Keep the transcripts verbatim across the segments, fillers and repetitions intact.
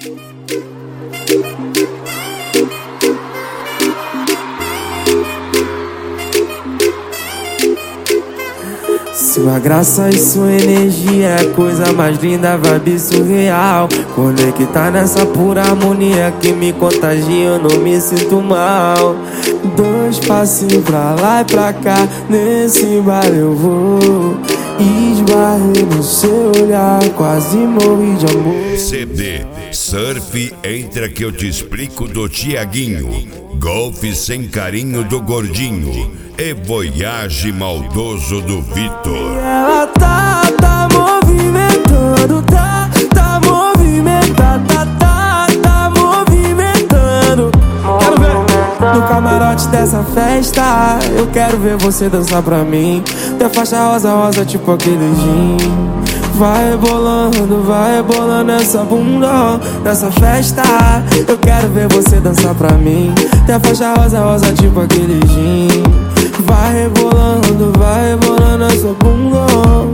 Sua graça e sua energia é a coisa mais linda, vibe surreal. Conectar nessa pura harmonia que me contagia, eu não me sinto mal. Dois passinhos pra lá e pra cá, nesse baile eu vou. Esbarrei no seu olhar, quase morri de amor. C D Surf Entra que eu te explico do Tiaguinho, Golfe Sem Carinho do Gordinho e Voyage Maldoso do Vitor. Ela tá, tá movimentando, tá, tá movimentando, tá, tá, tá movimentando. Quero ver no camarote dessa festa, eu quero ver você dançar pra mim. Teu faixa rosa, rosa, tipo aquele gin. Vai rebolando, vai rebolando essa bunda nessa festa. Eu quero ver você dançar pra mim. Teu faixa rosa, rosa, tipo aquele gin. Vai rebolando, vai rebolando essa bunda.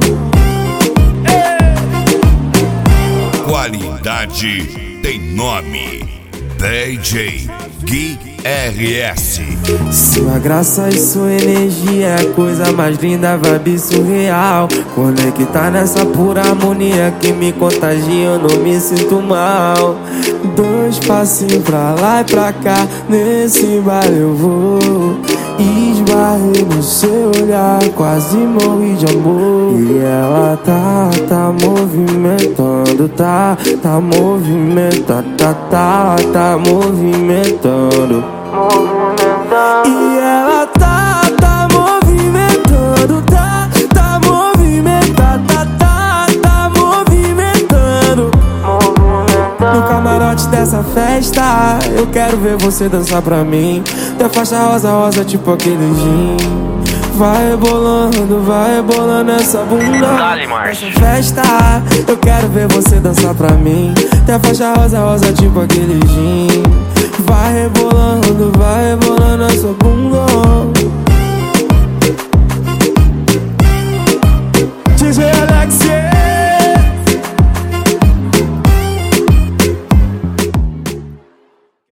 Qualidade tem nome, D J Gui R S. Sua graça e sua energia é a coisa mais linda, vibe surreal. Conectar nessa pura harmonia que me contagia, eu não me sinto mal. Dois passinhos pra lá e pra cá, nesse baile eu vou. Esbarrei no seu olhar, quase morri de amor. E ela tá, tá movimentando, tá, tá movimentando, tá, tá, tá movimentando. E ela tá, tá movimentando, tá, tá movimentando, tá, tá, tá movimentando. No camarote dessa festa, eu quero ver você dançar pra mim. Teu faixa rosa, rosa, tipo aquele gin. Vai rebolando, vai rebolando essa bunda nessa festa. Eu quero ver você dançar pra mim. Teu faixa rosa, rosa, tipo aquele gin. Vai rebolando, vai rebolando essa bunda. D J